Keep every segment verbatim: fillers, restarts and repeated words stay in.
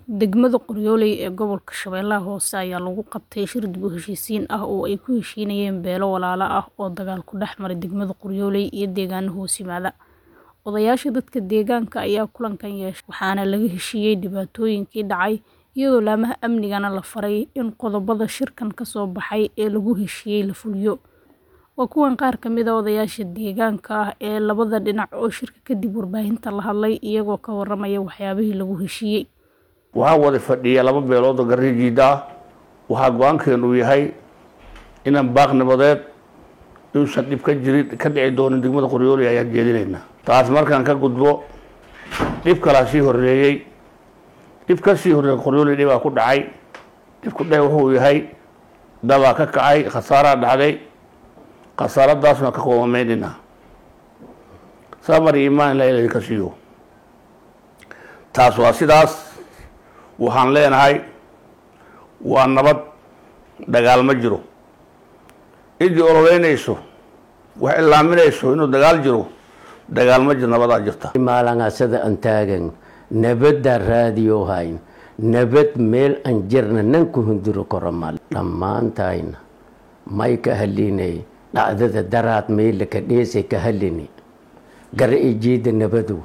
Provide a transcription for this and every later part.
Degmada Qoryooley ee gobolka Shabeellaha Hoose ayaa lagu qabtay shir dib u heshiisiin ah oo ay ku heshiinayeen beelo walaalo ah oo dagaal ku dhex maray degmada Qoryooley iyo deegaano hoos yimaada. Odayaasha dadka deegaanka ayaa kulankan yeeshay waxaana laga heshiiyey dhibaatooyinkii dhacay iyadoo laamaha amnigana la faray in qodobada shirkan ka soo baxay ee lagu heshiiyey la fuliyo. Waa kuwan qaar ka mid ah odayaasha deegaanka ah ee labada dhinac oo shirka kadib warbaahinta la hadlay iyagoo ka warramaya waxyaabihii lagu heshiiyey. waxaa wada fadhiya laba beelood oo garrijiida ah waxaa go-aankeenu yahay inaan baaq nabadeed uusan dhib ka jirin ka dhici doonin degmada Qoryooley ayaan jeedinaynaa. taas markaan ka gudbo dhib kala sii horeeyay dhib ka sii horeeyay Qoryooley dhibaa ku dhacay dhibku dhac wuxuu yahay daba ka kacay khasaara dhacday khasaaradaasna ka qoomaynina samar iimaan la ilaahay ka siiyo. taas waa sidaas waxaan leenahay waa nabad dagaal ma jiro idii ololeynayso wax ilaaminayso inuu dagaal jiro dagaal ma jiro nabadaa jirta. maalanga sida aan taagan nabadda raadiyo hayn nabad meel aan jirna nan ku hunduro koromal dhammaantayna may ka halinay dhacdada daraad meel ka dheesay ka halini gar ijiida nabadu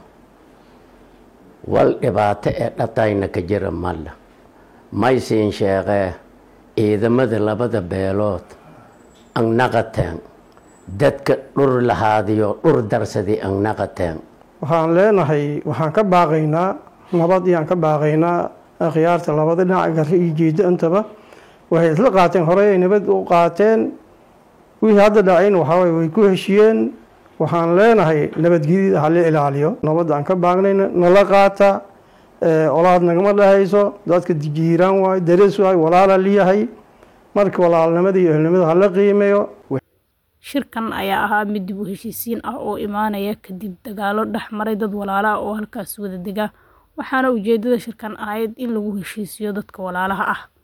wal dhibaato ee dhatayna ka jira malla may siin sheeqee ciidamada labada beelood ang naqateen dadka dhur lahaadiyo dhur darsadii ang naqateen. waxaan leenahay waxaan ka baaqaynaa nabad iyaan ka baaqaynaa akhyaarta labada dhinac garri iyo jiida intaba waxay isla qaateen horey ay nabad u qaateen wixii hadda dhacayn waxaa way ku heshiyeen. waxaan leenahay nabadgelyada ha la ilaaliyo nabadda aan ka baaqnayna nala qaata olaad nagama dhahayso dadka jiiraan waay darees waay walaala liyahay marka walaalnimada iyo ehelnimada ha la qiimeeyo. shirkan ayaa ahaa mid dib u heshiisiin ah oo imaanaya kadib dagaalo dhex maray dad walaalo ah oo halkaas wada dega waxaana ujeedada shirkan ahayd in lagu heshiisiyo dadka walaalaha ah.